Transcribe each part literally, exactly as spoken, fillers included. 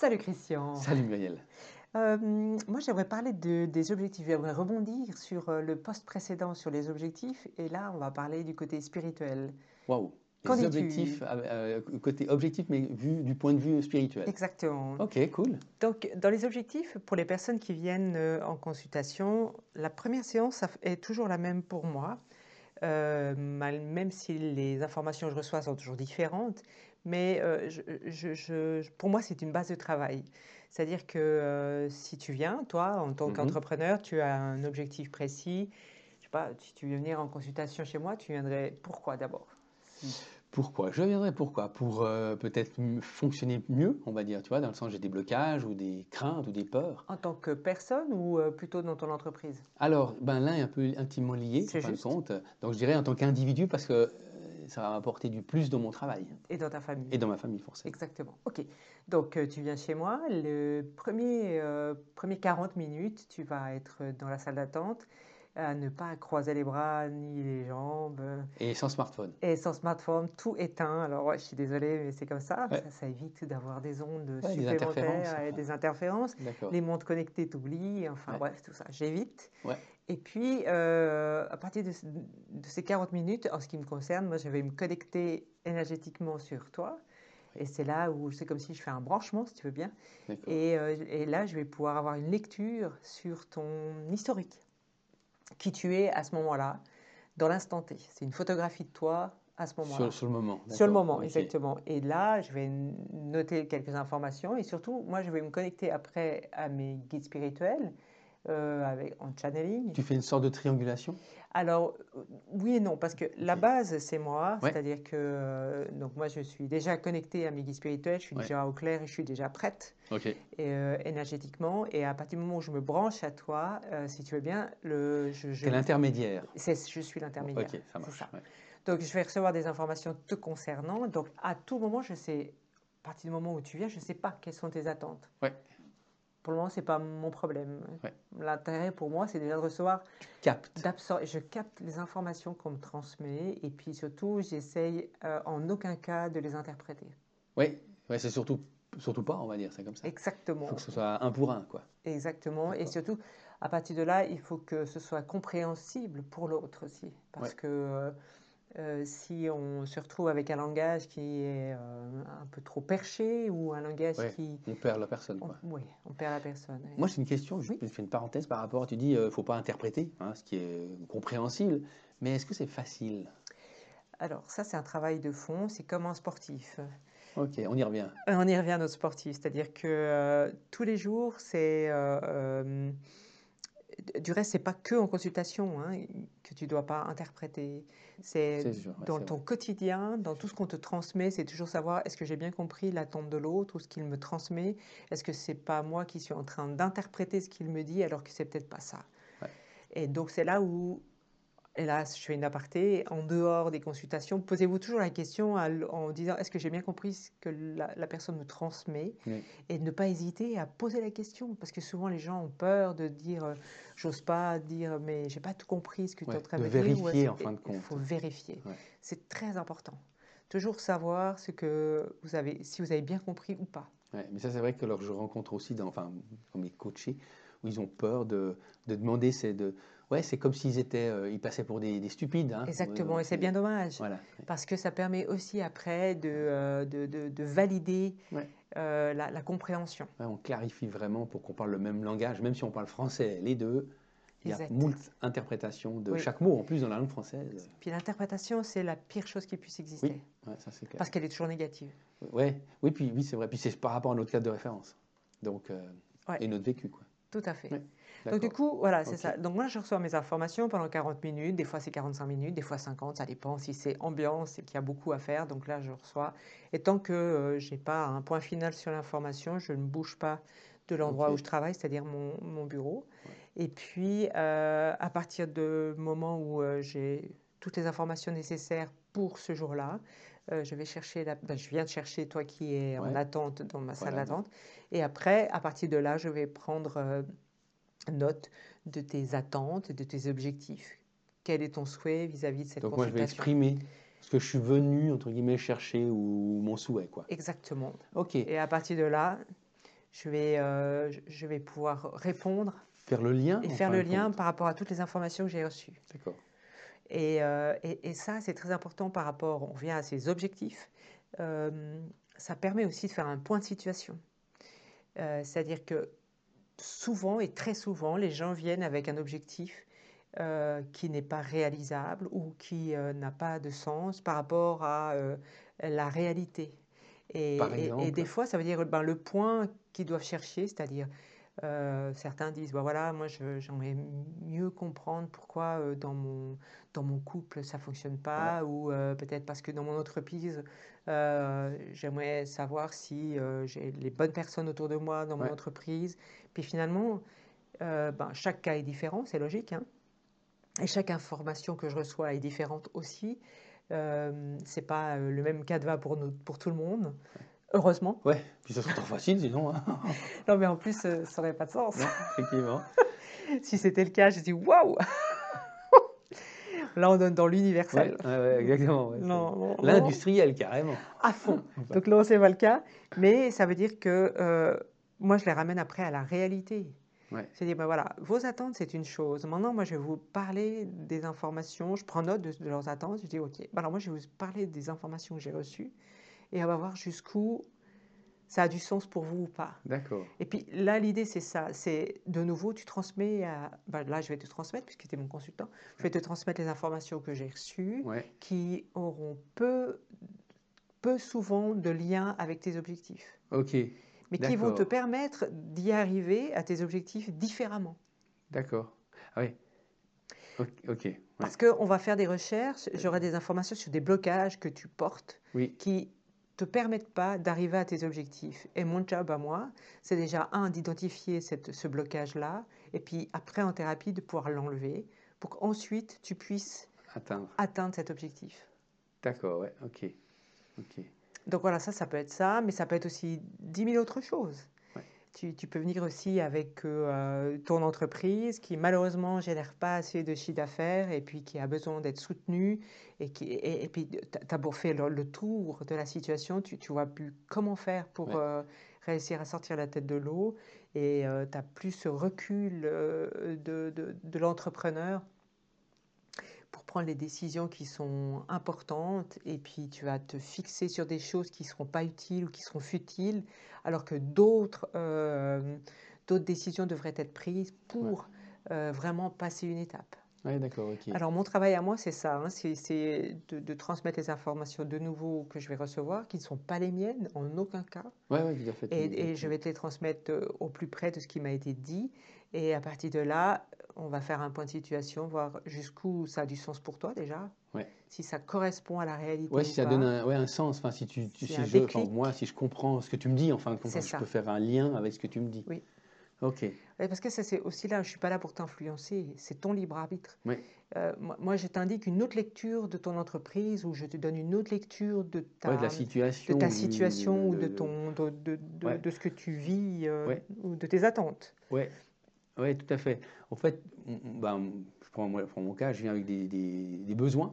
Salut Christian. Salut Muriel. Euh, Moi, j'aimerais parler de- des objectifs. J'aimerais rebondir sur euh, le post précédent sur les objectifs. Et là, on va parler du côté spirituel. Waouh. Qu'en Les es-tu? objectifs, euh, euh, côté objectif, mais vu du point de vue spirituel. Exactement. Ok, cool. Donc, dans les objectifs, pour les personnes qui viennent euh, en consultation, la première séance ça f- est toujours la même pour moi. Euh, mal- même si les informations que je reçois sont toujours différentes, mais euh, je- je- je- je- pour moi, c'est une base de travail. C'est-à-dire que euh, si tu viens, toi, en tant Mhm. qu'entrepreneur, tu as un objectif précis. Je sais pas, si tu veux venir en consultation chez moi, tu viendrais pourquoi d'abord? Si- Pourquoi? Je viendrai pourquoi? Pour euh, peut-être m- fonctionner mieux, on va dire, tu vois, dans le sens j'ai des blocages ou des craintes ou des peurs. En tant que personne ou euh, plutôt dans ton entreprise? Alors, ben, l'un est un peu intimement lié, en C'est fin de juste? compte. Donc je dirais en tant qu'individu, parce que euh, ça va m'apporter du plus dans mon travail Et dans ta famille? et dans ma famille, forcément. Exactement. Ok. Donc, euh, tu viens chez moi. Le premier, euh, premier quarante minutes, tu vas être dans la salle d'attente, à ne pas croiser les bras ni les jambes, euh, Et sans smartphone. et sans smartphone, tout éteint. Alors, ouais, je suis désolée, mais c'est comme ça. Ouais, Ça, ça évite d'avoir des ondes ouais, des interférences, supplémentaires et enfin. des interférences. D'accord. Les montres connectées t'oublient. Enfin, Ouais, bref, tout ça, j'évite. ouais. Et puis, euh, à partir de, ce- de ces quarante minutes, en ce qui me concerne, moi, je vais me connecter énergétiquement sur toi. Oui, Et c'est là où c'est comme si je fais un branchement, si tu veux bien. d'accord. Et, euh, et là, je vais pouvoir avoir une lecture sur ton historique, qui tu es à ce moment-là, dans l'instant T. C'est une photographie de toi à ce Sur, moment-là. sur le moment, Sur le d'accord. moment, Ok. exactement. Et là, je vais n- noter quelques informations et surtout, moi, je vais me connecter après à mes guides spirituels euh, avec, en channeling. Tu fais une sorte de triangulation? Alors, euh, oui et non, parce que la Ok. base, c'est moi, Ouais, c'est-à-dire que euh, donc moi, je suis déjà connectée à mes guides spirituels, je suis ouais. déjà au clair et je suis déjà prête Ok. et, euh, énergétiquement. Et à partir du moment où je me branche à toi, euh, si tu veux bien, le, je, je, T'es l'intermédiaire. c'est- je suis Bon, l'intermédiaire, ok, ça c'est marche. ça. Ouais. Donc, je vais recevoir des informations te concernant. Donc, à tout moment, je sais, à partir du moment où tu viens, je ne sais pas quelles sont tes attentes. Ouais, Pour le moment, c'est pas mon problème. ouais. L'intérêt pour moi, c'est déjà de recevoir Capte. d'absorber, je capte les informations qu'on me transmet et puis surtout, j'essaye euh, en aucun cas de les interpréter. Ouais, ouais, c'est surtout, surtout pas, on va dire, c'est comme ça. Il faut que Exactement, ce soit un pour un, quoi. exactement. Et D'accord. surtout, à partir de là, il faut que ce soit compréhensible pour l'autre aussi. Parce Ouais, que euh, euh, si on se retrouve avec un langage qui est euh, un peu trop perché ou un langage ouais. qui... On perd la personne, on- quoi. oui, on perd la personne. Moi, j'ai une question, je Oui. fais une parenthèse par rapport, tu dis, euh, faut pas interpréter, hein, ce qui est compréhensible, mais est-ce que c'est facile? Alors ça, c'est un travail de fond, c'est comme un sportif. Ok, on y revient. Euh, On y revient à notre sportif, c'est-à-dire que euh, tous les jours, c'est euh, euh, du reste, c'est pas que en consultation hein, que tu dois pas interpréter. C'est C'est sûr, ouais, dans c'est ton vrai. quotidien, dans tout ce qu'on te transmet, c'est toujours savoir est-ce que j'ai bien compris l'attente de l'autre ou ce qu'il me transmet. Est-ce que c'est pas moi qui suis en train d'interpréter ce qu'il me dit alors que c'est peut-être pas ça. Ouais. Et donc c'est là où hélas, je fais une aparté. En dehors des consultations, posez-vous toujours la question à l- en disant est-ce que j'ai bien compris ce que la, la personne me transmet Oui. et ne pas hésiter à poser la question parce que souvent les gens ont peur de dire euh, j'ose pas dire mais j'ai pas tout compris ce que tu es en Ouais, train de de me dire ou est-ce- vérifier en fin et- de il compte. faut vérifier. Ouais. C'est très important. Toujours savoir ce que vous avez, si vous avez bien compris ou pas. Ouais, mais ça, c'est vrai que alors, je rencontre aussi, dans, enfin, comme mes coachés, où ils ont peur de, de demander, c'est de, ouais, c'est comme s'ils étaient, euh, ils passaient pour des, des stupides, hein. Ouais, Exactement, donc et c'est bien c'est, dommage voilà. parce que ça permet aussi après de, euh, de, de- de valider Ouais, euh, la, la compréhension. ouais, on clarifie vraiment pour qu'on parle le même langage, même si on parle français, les deux, il y a Exact. moult interprétations de Oui. chaque mot, en plus dans la langue française. Puis l'interprétation, c'est la pire chose qui puisse Oui, exister ouais, ça c'est clair. parce qu'elle est toujours négative. Ouais, oui, puis oui, c'est vrai, puis c'est par rapport à notre cadre de référence, donc, euh, Ouais, et notre vécu, quoi. tout à fait. Ouais, Donc du d'accord. coup, voilà, c'est Ok. ça. Donc moi, je reçois mes informations pendant quarante minutes, des fois c'est quarante-cinq minutes, des fois cinquante, ça dépend si c'est ambiance et qu'il y a beaucoup à faire. Donc là, je reçois. Et tant que euh, j'ai pas un point final sur l'information, je ne bouge pas de l'endroit où Ok. je travaille, c'est-à-dire mon, mon bureau. Ouais. Et puis, euh, à partir du moment où euh, j'ai toutes les informations nécessaires pour ce jour-là, euh, je vais chercher la... ben, je viens de chercher toi qui es en Ouais. attente dans ma salle Voilà. donc- d'attente. Et après, à partir de là, je vais prendre euh, note de tes attentes, de tes objectifs. Quel est ton souhait vis-à-vis de cette Donc moi, je vais consultation? exprimer ce que je suis venu, entre guillemets, chercher ou mon souhait, quoi. Exactement. Ok. Et à partir de là, je vais, euh, je je vais pouvoir répondre Faire le lien, et en faire fin le de lien compte. par rapport à toutes les informations que j'ai reçues. D'accord. Et, euh, et- et ça, c'est très important par rapport, on vient à ces objectifs. Euh, ça permet aussi de faire un point de situation. Euh, c'est-à-dire que souvent et très souvent, les gens viennent avec un objectif euh, qui n'est pas réalisable ou qui euh, n'a pas de sens par rapport à euh, la réalité. Et, Par et- et des exemple, fois, ça veut dire ben, le point qu'ils doivent chercher, c'est-à-dire euh, certains disent, ben voilà, moi je- j'aimerais mieux comprendre pourquoi euh, dans mon, dans mon couple ça fonctionne ouais, pas, ou euh, peut-être parce que dans mon entreprise, euh, j'aimerais savoir si euh, j'ai les bonnes personnes autour de moi dans mon ouais, entreprise. Puis finalement, euh, ben, chaque cas est différent, c'est logique, hein. Et chaque information que je reçois est différente aussi. Euh, c'est pas euh, le même canevas pour, nous, pour tout le monde, heureusement. ouais. Puis ça serait trop facile, sinon, hein. Non, mais en plus, euh, ça n'aurait pas de sens. Non, effectivement. Si c'était le cas, je dis waouh! Là, on donne dans Ouais, l'universel. ouais, ouais, exactement. Ouais, c'est Non, non, non, l'industriel, carrément. à fond. Enfin, Donc là, c'est pas le cas. Mais ça veut dire que euh, moi, je les ramène après à la réalité. ouais, Je dis, ben voilà, vos attentes, c'est une chose. Maintenant, moi, je vais vous parler des informations. Je prends note de, de leurs attentes. Je dis, OK, ben alors moi, je vais vous parler des informations que j'ai reçues et on va voir jusqu'où ça a du sens pour vous ou pas. d'accord. Et puis là, l'idée, c'est ça. C'est de nouveau, tu transmets à. Ben là, je vais te transmettre, puisque tu es mon consultant, je vais te transmettre les informations que j'ai reçues Ouais, qui auront peu, peu souvent de lien avec tes objectifs, ok, mais qui vont te d'accord, permettre d'y arriver à tes objectifs différemment. d'accord. Ah oui, ok, ok, ouais, Parce qu'on va faire des recherches, j'aurai des informations sur des blocages que tu portes oui, qui te permettent pas d'arriver à tes objectifs. Et mon job à moi, c'est déjà, un, d'identifier cette- ce blocage-là, et puis après en thérapie, de pouvoir l'enlever pour qu'ensuite tu puisses atteindre. atteindre cet objectif. D'accord, ouais, ok, ok, Donc voilà, ça, ça peut être ça, mais ça peut être aussi dix mille autres choses. ouais, Tu, tu peux venir aussi avec euh, ton entreprise qui malheureusement ne génère pas assez de chiffre d'affaires et puis qui a besoin d'être soutenue. Et, qui, et, et puis, tu as beau faire le, le tour de la situation, tu ne vois plus comment faire pour ouais, euh, réussir à sortir la tête de l'eau. Et euh, tu n'as plus ce recul euh, de, de, de l'entrepreneur pour prendre les décisions qui sont importantes, et puis tu vas te fixer sur des choses qui ne seront pas utiles ou qui seront futiles, alors que d'autres euh, d'autres décisions devraient être prises ouais, pour euh, vraiment passer une étape. ouais, d'accord, ok, Alors mon travail à moi, c'est ça, hein, c'est c'est de, de transmettre les informations de nouveau que je vais recevoir, qui ne sont pas les miennes en aucun cas, ouais, ouais, tout à fait, tu nous as et, et je dit. vais te les transmettre euh, au plus près de ce qui m'a été dit. Et à partir de là, on va faire un point de situation, voir jusqu'où ça a du sens pour toi déjà, Ouais, si ça correspond à la réalité ouais, ou si ça donne pas, un, ouais, un sens, enfin, si tu, tu- s'il y a si un je, enfin, moi, déclic, si je comprends ce que tu me dis, en fin de compte, c'est enfin, je peux ça. faire un lien avec ce que tu me dis. Oui. Ok, Ouais, parce que ça, c'est aussi là, je ne suis pas là pour t'influencer, c'est ton libre arbitre. oui, Euh, moi, moi, je t'indique une autre lecture de ton entreprise ou je te donne une autre lecture de ouais, de la ta, de situation, ta du, de, situation de, ou de, de- de- ton, de, de, de, ouais, de ce que tu vis euh, ouais, ou de tes attentes. ouais, ouais, tout à fait. En fait, on- on- ben, je prends, moi, je prends mon cas, je viens avec des, des- des besoins.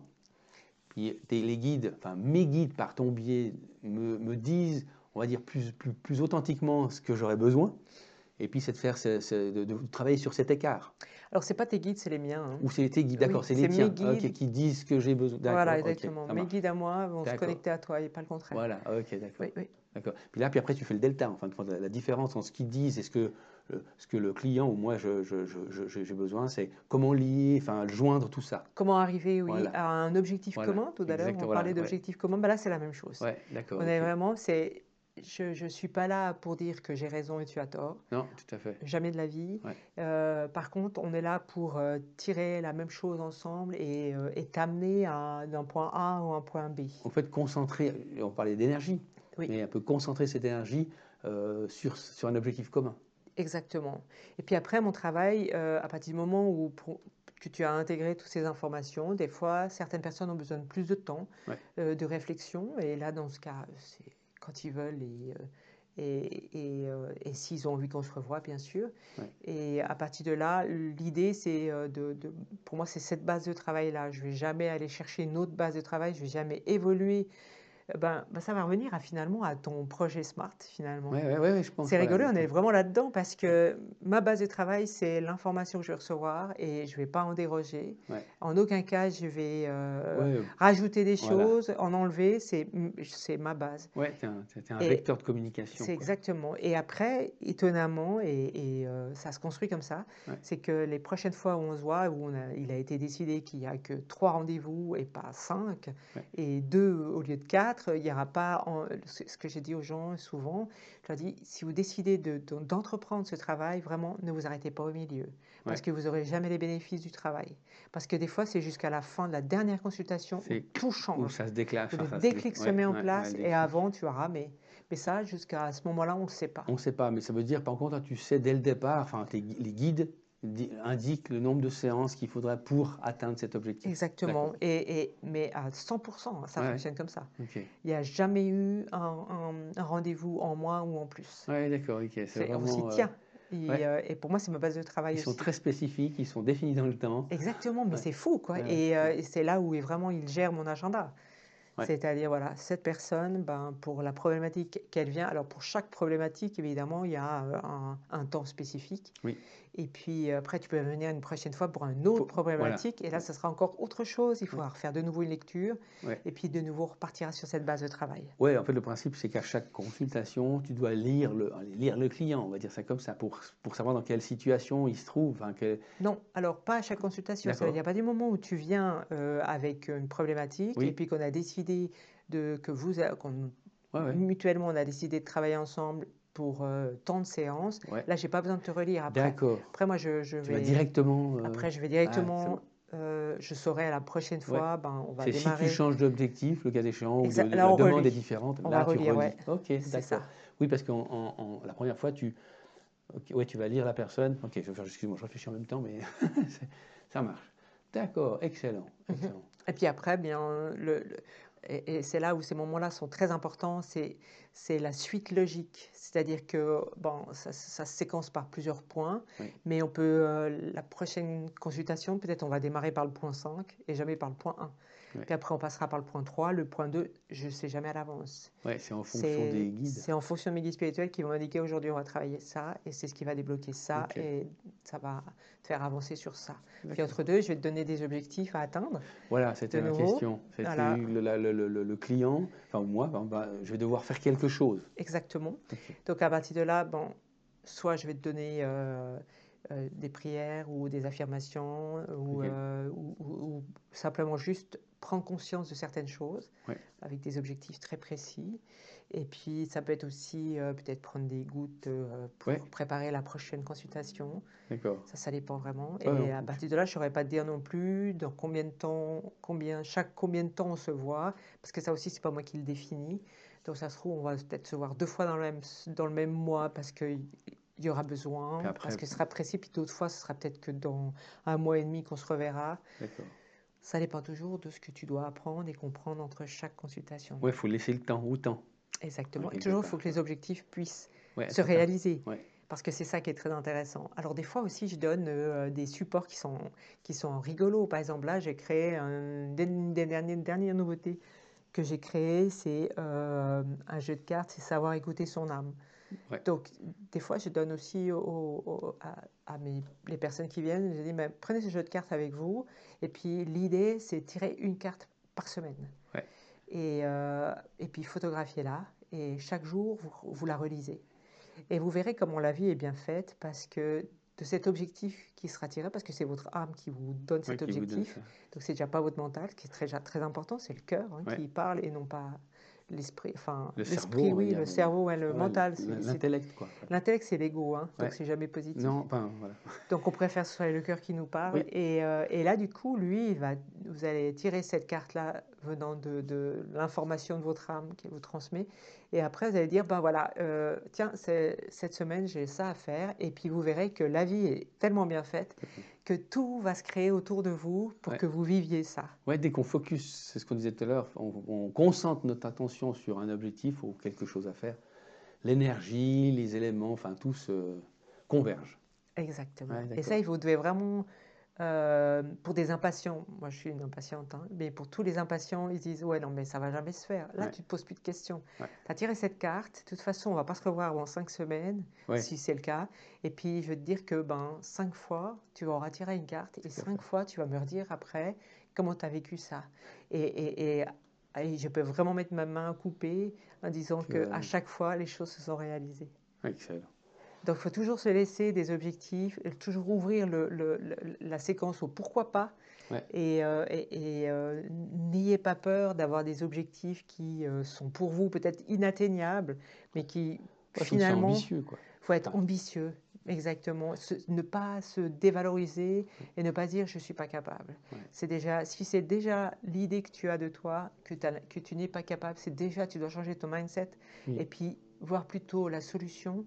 Puis tes- les guides, enfin mes guides par ton biais, me, me disent, on va dire, plus, plus, plus authentiquement ce que j'aurais besoin. Et puis c'est de faire ce- ce- de, de travailler sur cet écart. Alors, ce n'est pas tes guides, c'est les miens, hein. Ou c'est tes guides, d'accord, Oui, c'est les c'est mes tiens, ok, guides. qui disent ce que j'ai besoin. Voilà, D'accord, ok, exactement. ça Mes marche. guides à moi vont se D'accord, connecter à toi et pas le contraire. voilà, ok, d'accord. Oui, oui. D'accord. Puis là, puis après, tu fais le delta, en fin de compte, la, la différence entre ce qu'ils disent et ce que, le, ce que le client ou moi je, je- je- je- j'ai besoin, c'est comment lier, enfin joindre tout ça. Comment arriver, oui, Voilà, à un objectif voilà, commun? Tout à l'heure, exact, on voilà, parlait ouais, d'objectif commun. Ben là, c'est la même chose. ouais, d'accord, On est ok. vraiment, c'est, je ne suis pas là pour dire que j'ai raison et tu as tort. Non, tout à fait, Jamais de la vie. ouais. Euh, par contre, on est là pour euh, tirer la même chose ensemble et, euh, et t'amener à- d'un point A ou un point B. En fait, concentrer, on parlait d'énergie, Oui, mais un peu concentrer cette énergie euh, sur, sur un objectif commun. exactement. Et puis après, mon travail, euh, à partir du moment où pour- que tu as intégré toutes ces informations, des fois, certaines personnes ont besoin de plus de temps, Ouais, euh, de réflexion. Et là, dans ce cas, c'est quand ils veulent et, euh, et, et, euh, et s'ils ont envie qu'on se revoie, bien sûr. ouais, Et à partir de là, l'idée, c'est euh, de, de- pour moi, c'est cette base de travail-là. Je ne vais jamais aller chercher une autre base de travail, je ne vais jamais évoluer eh ben, ben, ça va revenir à finalement à ton projet SMART finalement. Ouais, ouais, ouais, ouais, je pense, C'est voilà, rigolo, on est exactement. vraiment là-dedans parce que ma base de travail, c'est l'information que je vais recevoir et je ne vais pas en déroger. Ouais, En aucun cas, je vais euh, ouais, rajouter des voilà. choses, en enlever, c'est m- c'est ma base. Ouais, tu es un, t'es un Et vecteur de communication, c'est quoi. exactement. Et après, étonnamment, et, et, euh, ça se construit comme ça, Ouais, c'est que les prochaines fois où on se voit, où on a- il a été décidé qu'il n'y a que trois rendez-vous et pas cinq, ouais, et deux au lieu de quatre, il n'y aura pas, en- ce ce que j'ai dit aux gens souvent, je leur dis, si vous décidez de- de- d'entreprendre ce travail, vraiment, ne vous arrêtez pas au milieu, parce ouais. que vous n'aurez jamais les bénéfices du travail. Parce que des fois, c'est jusqu'à la fin de la dernière consultation où C'est tout où change, ça se déclenche, où enfin, le ça se dé- déclic se ouais, met en ouais, ouais, place, le et déclic. avant, tu auras, mais, mais ça, jusqu'à ce moment-là, on ne le sait pas. On ne sait pas, mais ça veut dire, par contre, tu sais dès le départ, enfin, tes gui- les guides di- indiquent le nombre de séances qu'il faudrait pour atteindre cet objectif. Exactement, D'accord. et, et- mais à cent pour cent, hein, ça Ouais, ouais, fonctionne comme ça. ok. Il n'y a jamais eu un, un- un rendez-vous en moins ou en plus. Ouais, d'accord, ok. C'est C'est, on s'y vraiment. euh, tient. Et, ouais, euh, et pour moi, c'est ma base de ils travail sont aussi. très spécifiques, ils sont définis dans le temps. Exactement, mais Ouais, c'est fou, quoi. ouais, ouais, Et, euh, ouais. et c'est là où est vraiment il gère mon agenda. Ouais, C'est-à-dire, voilà, cette personne, ben, pour la problématique qu'elle vient, alors pour chaque problématique, évidemment, il y a euh, un, un temps spécifique. oui. Et puis euh, après, tu peux venir une prochaine fois pour une autre Pour- voilà. problématique. Et là, Ouais, ça sera encore autre chose. Il ouais, faudra refaire de nouveau une lecture. ouais. Et puis de nouveau repartira sur cette base de travail. Ouais, en fait, le principe, c'est qu'à chaque consultation, tu dois lire le, allez, lire le client, on va dire ça comme ça, pour, pour savoir dans quelle situation il se trouve. Enfin, que- Non, alors pas à chaque consultation. Ça veut D'accord. dire, à partir du moment où tu viens euh, avec une problématique et Oui. puis qu'on a décidé de, que vous, a- qu'on- Ouais, ouais, mutuellement, on a décidé de travailler ensemble pour euh, tant de séances, ouais. là, j'ai pas besoin de te relire après. D'accord. Après, moi, je, je Tu vas vais, directement. euh, après, je vais Ah, c'est bon. directement, euh, je saurai la prochaine Ouais. fois, ben, on va C'est si tu démarrer. changes d'objectif, le cas échéant, ou de, Exa- de- là, la on demande est relit. différente, On va là tu relire, relis. ouais. Ok, C'est d'accord. ça. Oui, parce que la première fois, tu, ok, ouais, tu vas lire la personne. Ok, je vais faire, excuse-moi, je réfléchis en même temps, mais c'est- ça marche. D'accord, excellent, Mhm. excellent. Et puis après, bien, le, le- et, et c'est là où ces moments-là sont très importants, c'est, c'est la suite logique. C'est-à-dire que bon, ça, ça se séquence par plusieurs points, Oui, mais on peut, euh, la prochaine consultation, peut-être on va démarrer par le point cinq et jamais par le point un. ouais. Puis après, on passera par le point trois, le point deux, je ne sais jamais à l'avance. Ouais, c'est en fonction C'est, des guides. c'est en fonction de mes guides spirituels qui vont m'indiquer aujourd'hui on va travailler ça et c'est ce qui va débloquer ça Ok, et ça va te faire avancer sur ça. Puis d'accord. entre deux, je vais te donner des objectifs à atteindre Voilà, c'était de ma nouveau. question. C'était Voilà, le, la- le- le- le- le client, enfin moi, ben, ben, je vais devoir faire quelque chose. exactement. Ok, Donc à partir de là, bon, soit je vais te donner euh, euh, des prières ou des affirmations ou, ok, euh, ou- ou- ou simplement juste prendre conscience de certaines choses ouais, avec des objectifs très précis. Et puis ça peut être aussi euh, peut-être prendre des gouttes euh, ouais, pour préparer la prochaine consultation. d'accord. Ça, ça dépend vraiment. Ouais, en Et à fonction. partir de là, je ne saurais pas te dire non plus dans combien de temps, combien, chaque combien de temps on se voit, parce que ça aussi, c'est pas moi qui le définis. Donc ça se trouve, on va peut-être se voir deux fois dans le même, dans le même mois parce qu'il y aura Puis besoin, parce après, que ce sera précis, puis d'autres fois, ce sera peut-être que dans un mois et demi qu'on se reverra. d'accord. Ça dépend toujours de ce que tu dois apprendre et comprendre entre chaque consultation. Ouais, il faut laisser le temps au temps, hein, Exactement. Et quelque toujours, il faut part. que les objectifs puissent Ouais, se ça, ça. réaliser. Ouais, Parce que c'est ça qui est très intéressant. Alors des fois aussi, je donne euh, des supports qui sont, qui sont rigolos. Par exemple, là, j'ai créé un, une des dernières, dernières nouveautés que j'ai créé, c'est euh, un jeu de cartes, c'est savoir écouter son âme. ouais, Donc des fois, je donne aussi au- au- à, à mes, les personnes qui viennent, je dis, mais prenez ce jeu de cartes avec vous. Et puis l'idée, c'est tirer une carte par semaine. ouais. Et, euh, et puis photographiez-la. Et chaque jour, vous, vous la relisez. Et vous verrez comment la vie est bien faite parce que de cet objectif qui sera tiré, parce que c'est votre âme qui vous donne Ouais, cet qui vous donne objectif, ça. donc c'est déjà pas votre mental, qui est très, très important, c'est le cœur hein, Ouais. qui parle et non pas l'esprit. Enfin, Le cerveau, l'esprit, on va oui, dire, le mais cerveau, ouais, le ouais, mental. c'est- c'est- l'intellect, quoi. Ouais. L'intellect, c'est l'ego, hein, donc Ouais. c'est jamais positif. Non, enfin, voilà. Donc on préfère que ce soit le cœur qui nous parle. Oui, Et, euh, et là, du coup, lui, il va, vous allez tirer cette carte-là venant de, de l'information de votre âme qui vous transmet. Et après, vous allez dire, ben voilà, euh, tiens, cette semaine, j'ai ça à faire. Et puis vous verrez que la vie est tellement bien faite tout à fait. que tout va se créer autour de vous pour Ouais. que vous viviez ça. Ouais, dès qu'on focus, c'est ce qu'on disait tout à l'heure, on, on concentre notre attention sur un objectif ou quelque chose à faire, l'énergie, les éléments, enfin tout se converge. Exactement. Ouais, Et ça, d'accord. vous devez vraiment Euh, pour des impatients, moi je suis une impatiente, hein, mais pour tous les impatients, ils disent ouais non mais ça va jamais se faire. Là Ouais. tu te poses plus de questions. Ouais. Tu as tiré cette carte, de toute façon on va pas se revoir avant cinq semaines, Ouais. si c'est le cas. Et puis je veux te dire que ben cinq fois tu vas tirer une carte et Tout à cinq fait. fois tu vas me redire après comment tu as vécu ça. Et, et, et, et je peux vraiment mettre ma main coupée en disant Tu que vas- à chaque fois les choses se sont réalisées. Excellent. Donc, il faut toujours se laisser des objectifs, et toujours ouvrir le- le- le- la séquence au pourquoi pas. Ouais. Et, euh, et- et, euh, n'ayez pas peur d'avoir des objectifs qui euh, sont pour vous peut-être inatteignables, mais qui Ouais, faut que c'est finalement, ambitieux, quoi. il faut être Enfin, ambitieux, exactement. Se- ne pas se dévaloriser et ne pas dire je ne suis pas capable. Ouais. C'est déjà, si c'est déjà l'idée que tu as de toi, que, t'as- que tu n'es pas capable, c'est déjà, tu dois changer ton mindset Oui. et puis voir plutôt la solution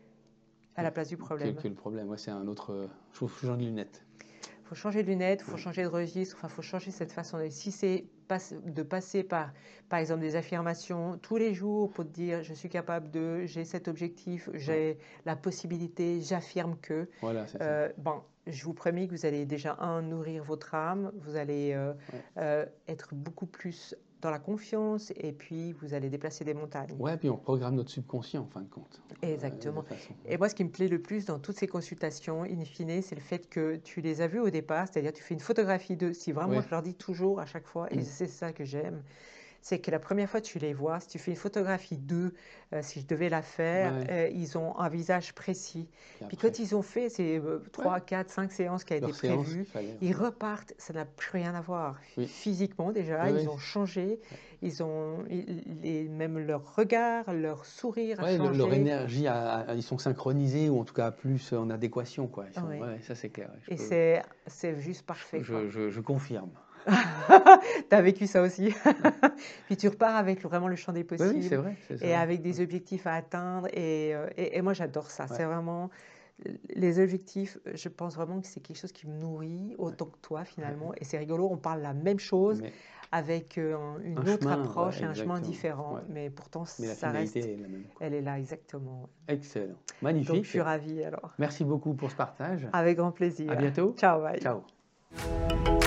à la place du que, problème. que le problème, ouais, c'est un autre. euh, Je trouve ce genre de lunettes. Il faut changer de lunettes, il faut Ouais. changer de registre, enfin, il faut changer cette façon de... Si c'est pas- de passer par, par exemple, des affirmations tous les jours pour te dire je suis capable de, j'ai cet objectif, j'ai la possibilité, j'affirme que, Voilà, c'est euh, bon, je vous promets que vous allez déjà, un, nourrir votre âme, vous allez euh, Ouais. euh, être beaucoup plus dans la confiance et puis vous allez déplacer des montagnes. ça. Ouais, puis on programme notre subconscient en fin de compte. Exactement. Euh, de façon. Et moi, ce qui me plaît le plus dans toutes ces consultations, in fine, c'est le fait que tu les as vues au départ, c'est-à-dire tu fais une photographie d'eux. Si vraiment, Ouais. je leur dis toujours à chaque fois, et c'est ça que j'aime, c'est que la première fois que tu les vois, si tu fais une photographie d'eux, euh, si je devais la faire, Ouais. euh, ils ont un visage précis. Puis Puis après, quand ils ont fait ces trois, quatre, cinq séances qui a été leur séance prévues, qu'il fallait. ils repartent, ça n'a plus rien à voir. Oui. Physiquement déjà, Oui, ils oui. ont changé, ils ont, ils- les- même leur regard, leur sourire a Ouais, le- changé. leur énergie, a- a- ils sont synchronisés ou en tout cas plus en adéquation, quoi. Ils sont- Ouais. ouais, ça c'est clair. Je Et peux- c'est c'est juste parfait, je, quoi. je- je confirme. Tu as vécu ça aussi. Puis tu repars avec vraiment le champ des Oui, oui, c'est possibles vrai. c'est et ça. avec des objectifs à atteindre. Et, euh, et, et moi, j'adore ça. Ouais. C'est vraiment les objectifs. Je pense vraiment que c'est quelque chose qui me nourrit autant que toi, finalement. Et c'est rigolo, on parle la même chose Mais, avec euh, une Un autre chemin, approche ouais, et un chemin exactement. différent. Ouais. Mais pourtant, mais la ça reste. finalité est la même. quoi. Elle est là, exactement. Excellent. Donc, Magnifique. je suis ravie alors. Merci beaucoup pour ce partage. Avec grand plaisir. À bientôt. Ciao, bye. Ciao.